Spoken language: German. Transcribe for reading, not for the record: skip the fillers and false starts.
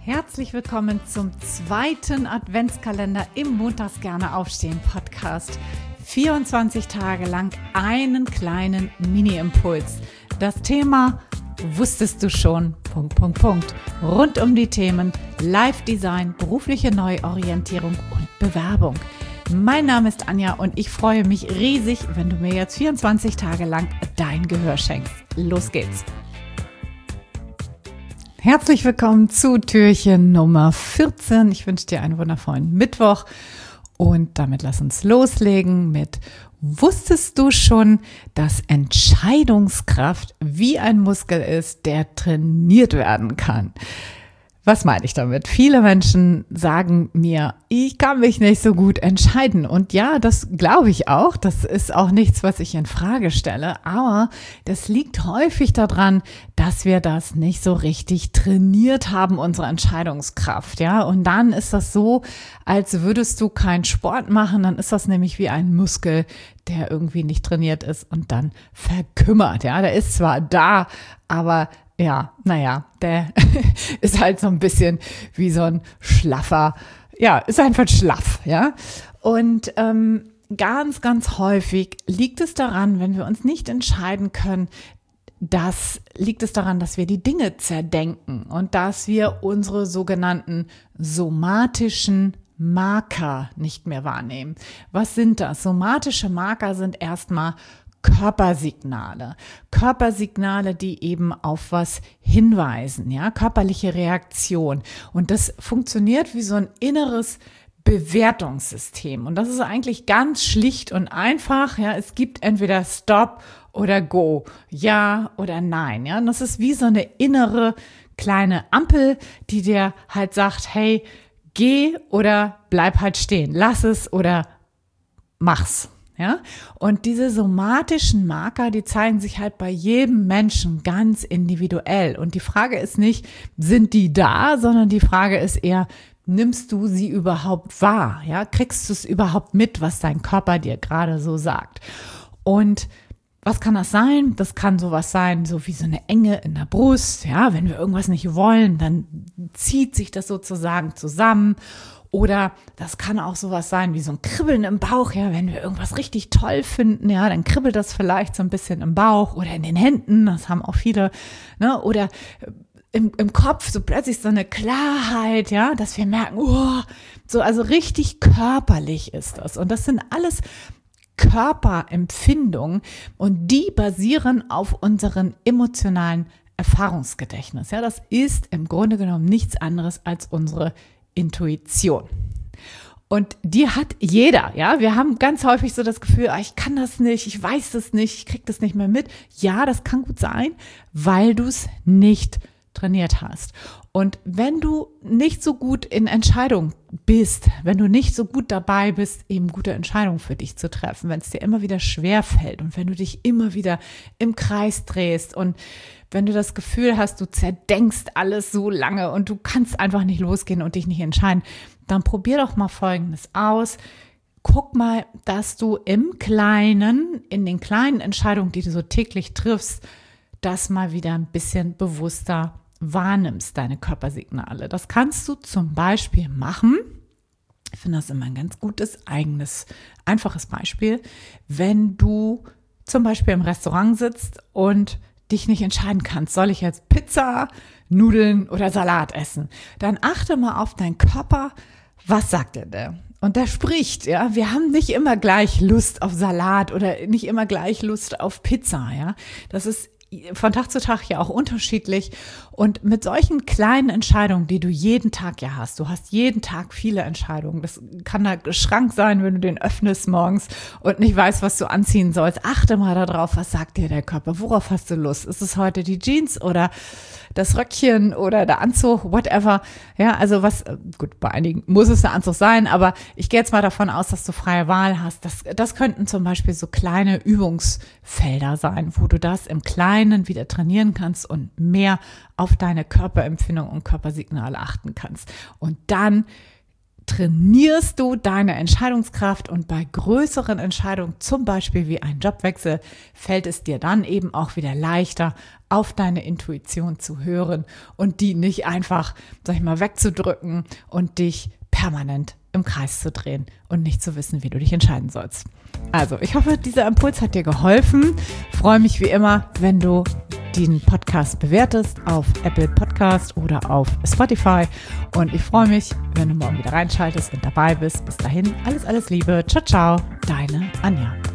Herzlich willkommen zum zweiten Adventskalender im Montags gerne aufstehen Podcast. 24 Tage lang einen kleinen Mini-Impuls. Das Thema wusstest du schon, ... Rund um die Themen Live-Design, berufliche Neuorientierung und Bewerbung. Mein Name ist Anja und ich freue mich riesig, wenn du mir jetzt 24 Tage lang dein Gehör schenkst. Los geht's! Herzlich willkommen zu Türchen Nummer 14. Ich wünsche dir einen wundervollen Mittwoch und damit lass uns loslegen mit: Wusstest du schon, dass Entscheidungskraft wie ein Muskel ist, der trainiert werden kann? Was meine ich damit? Viele Menschen sagen mir, ich kann mich nicht so gut entscheiden. Und ja, das glaube ich auch. Das ist auch nichts, was ich in Frage stelle. Aber das liegt häufig daran, dass wir das nicht so richtig trainiert haben, unsere Entscheidungskraft. Ja, und dann ist das so, als würdest du keinen Sport machen. Dann ist das nämlich wie ein Muskel, der irgendwie nicht trainiert ist und dann verkümmert. Ja, der ist zwar da, aber ja, der ist halt so ein bisschen wie so ein schlaffer, ist einfach schlaff, ja. Und ganz, ganz häufig liegt es daran, wenn wir uns nicht entscheiden können, liegt es daran, dass wir die Dinge zerdenken und dass wir unsere sogenannten somatischen Marker nicht mehr wahrnehmen. Was sind das? Somatische Marker sind erstmal Körpersignale, die eben auf was hinweisen, ja, körperliche Reaktion. Und das funktioniert wie so ein inneres Bewertungssystem. Und das ist eigentlich ganz schlicht und einfach, ja, es gibt entweder Stop oder Go, ja oder nein, ja. Und das ist wie so eine innere kleine Ampel, die dir halt sagt, hey, geh oder bleib halt stehen, lass es oder mach's. Ja, und diese somatischen Marker, die zeigen sich halt bei jedem Menschen ganz individuell. Und die Frage ist nicht, sind die da, sondern die Frage ist eher, nimmst du sie überhaupt wahr? Ja, kriegst du es überhaupt mit, was dein Körper dir gerade so sagt? Und was kann das sein? Das kann sowas sein, so wie so eine Enge in der Brust. Ja, wenn wir irgendwas nicht wollen, dann zieht sich das sozusagen zusammen. Oder das kann auch sowas sein wie so ein Kribbeln im Bauch, ja, wenn wir irgendwas richtig toll finden, ja, dann kribbelt das vielleicht so ein bisschen im Bauch oder in den Händen, das haben auch viele, ne, oder im Kopf so plötzlich so eine Klarheit, ja, dass wir merken, also richtig körperlich ist das. Und das sind alles Körperempfindungen und die basieren auf unseren emotionalen Erfahrungsgedächtnis. Ja, das ist im Grunde genommen nichts anderes als unsere Intuition. Und die hat jeder, ja. Wir haben ganz häufig so das Gefühl, ich kann das nicht, ich weiß das nicht, ich krieg das nicht mehr mit. Ja, das kann gut sein, weil du es nicht trainiert hast. Und wenn du nicht so gut in Entscheidungen bist, wenn du nicht so gut dabei bist, eben gute Entscheidungen für dich zu treffen, wenn es dir immer wieder schwerfällt und wenn du dich immer wieder im Kreis drehst und wenn du das Gefühl hast, du zerdenkst alles so lange und du kannst einfach nicht losgehen und dich nicht entscheiden, dann probier doch mal Folgendes aus. Guck mal, dass du in den kleinen Entscheidungen, die du so täglich triffst, das mal wieder ein bisschen bewusster wahrnimmst, deine Körpersignale. Das kannst du zum Beispiel machen. Ich finde das immer ein ganz gutes, einfaches Beispiel. Wenn du zum Beispiel im Restaurant sitzt und dich nicht entscheiden kannst, soll ich jetzt Pizza, Nudeln oder Salat essen? Dann achte mal auf deinen Körper. Was sagt er denn? Und der spricht, ja. Wir haben nicht immer gleich Lust auf Salat oder nicht immer gleich Lust auf Pizza, ja. Das ist von Tag zu Tag ja auch unterschiedlich. Und mit solchen kleinen Entscheidungen, die du jeden Tag ja hast, du hast jeden Tag viele Entscheidungen. Das kann der Schrank sein, wenn du den öffnest morgens und nicht weißt, was du anziehen sollst. Achte mal darauf, was sagt dir der Körper? Worauf hast du Lust? Ist es heute die Jeans oder das Röckchen oder der Anzug, whatever. Ja, also gut, bei einigen muss es der Anzug sein, aber ich gehe jetzt mal davon aus, dass du freie Wahl hast. Das könnten zum Beispiel so kleine Übungsfelder sein, wo du das im Kleinen wieder trainieren kannst und mehr auf deine Körperempfindung und Körpersignale achten kannst. Und dann trainierst du deine Entscheidungskraft und bei größeren Entscheidungen, zum Beispiel wie ein Jobwechsel, fällt es dir dann eben auch wieder leichter, auf deine Intuition zu hören und die nicht einfach, wegzudrücken und dich permanent im Kreis zu drehen und nicht zu wissen, wie du dich entscheiden sollst. Also, ich hoffe, dieser Impuls hat dir geholfen. Ich freue mich wie immer, wenn du den Podcast bewertest auf Apple Podcast oder auf Spotify. Und ich freue mich, wenn du morgen wieder reinschaltest und dabei bist. Bis dahin, alles Liebe. Ciao, ciao, deine Anja.